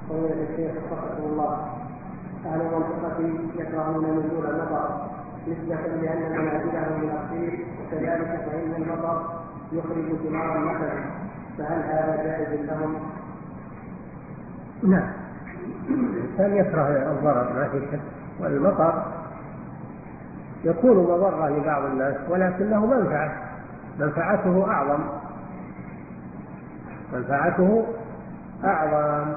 فضيلة الشيخ وفقكم الله، أهل المنطقة يكرهون نزول المطر نسبة لأن منازلهم بالأصيل، وكذلك فإن المطر يخرج ثمار النخل، فهل هذا جائز لهم؟ نعم، الإنسان يكره الضرر ما في شك، والمطر يكون مضرة لبعض الناس ولكنه منفعته أعظم،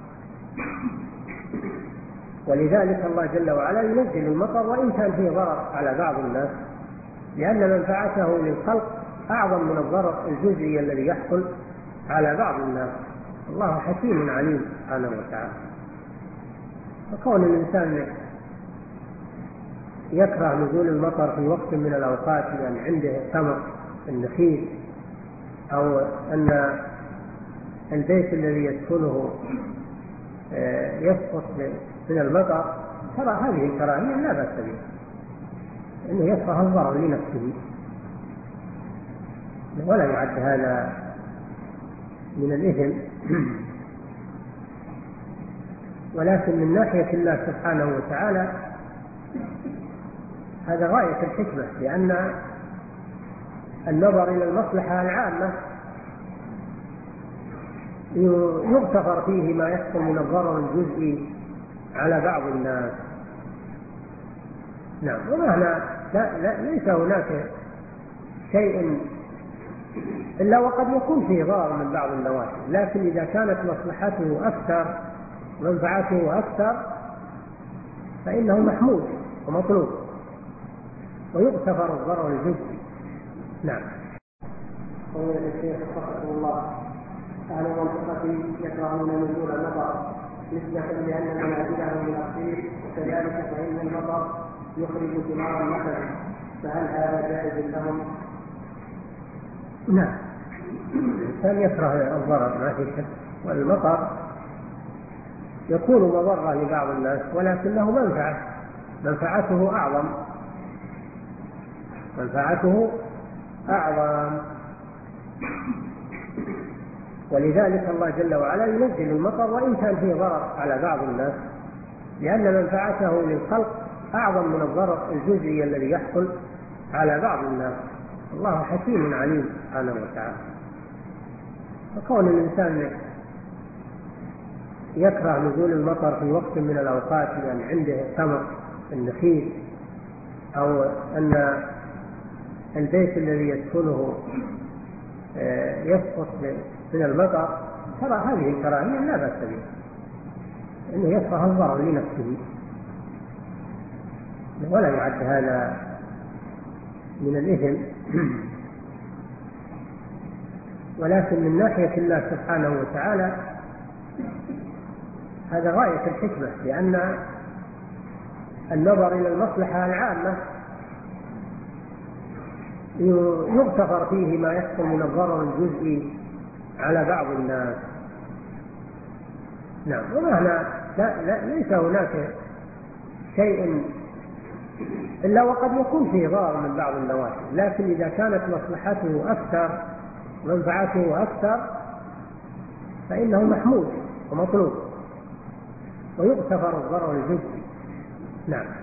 ولذلك الله جل وعلا ينزل المطر وإن كان فيه ضرر على بعض الناس، لأن منفعته للخلق أعظم من الضرر الجزئي الذي يحصل على بعض الناس. الله حكيم عليم سبحانه وتعالى. فكون الإنسان يكره نزول المطر في وقت من الأوقات لأن عنده ثمر النخيل، أو أن البيت الذي يسكنه يسقط من المطر، ترى هذه الكراهية لا بأس بها، إنه يكره الضرر لنفسه، ولا يعد هذا من الإثم. ولكن من ناحية الله سبحانه وتعالى هذا غاية الحكمة، لأن النظر إلى المصلحة العامة يغتفر فيه ما يحصل من الضرر الجزئي على بعض الناس. نعم، ومعنى ليس هناك شيء إلا وقد يكون فيه ضرر من بعض النواحي، لكن إذا كانت مصلحته أكثر ومنفعته أكثر فإنه محمود ومطلوب، ويغتفر الضرر الجزئي. نعم. فضيلة الشيخ وفقكم الله، أهل المنطقة يكرهون نزول المطر نسبة لأن منازلهم بالأصيل، وكذلك فإن المطر يخرج ثمار النخل، فهل هذا جائز لهم؟ نعم، الإنسان يكره الضرر ما في شك، والمطر يكون مضرة لبعض الناس ولكنه منفعته أعظم، ولذلك الله جل وعلا ينزل المطر وإن كان فيه ضرر على بعض الناس، لأن منفعته للخلق أعظم من الضرر الجزئي الذي يحصل على بعض الناس. الله حكيم عليم سبحانه وتعالى. فكون الإنسان يكره نزول المطر في وقت من الأوقات لأن عنده ثمر النخيل، أو أن البيت الذي يسكنه يسقط من المطر، ترى هذه الكراهية لا بأس بها، إنه يكره الضرر لنفسه، ولا يعد هذا من الإثم. ولكن من ناحية الله سبحانه وتعالى هذا غاية الحكمة، لأن النظر إلى المصلحة العامة يغتفر فيه ما يحصل من الضرر الجزئي على بعض الناس. نعم، ومعنى ليس هناك شيء إلا وقد يكون فيه ضرر من بعض النواحي، لكن إذا كانت مصلحته أكثر ومنفعته أكثر فإنه محمود ومطلوب، ويغتفر الضرر الجزئي. نعم.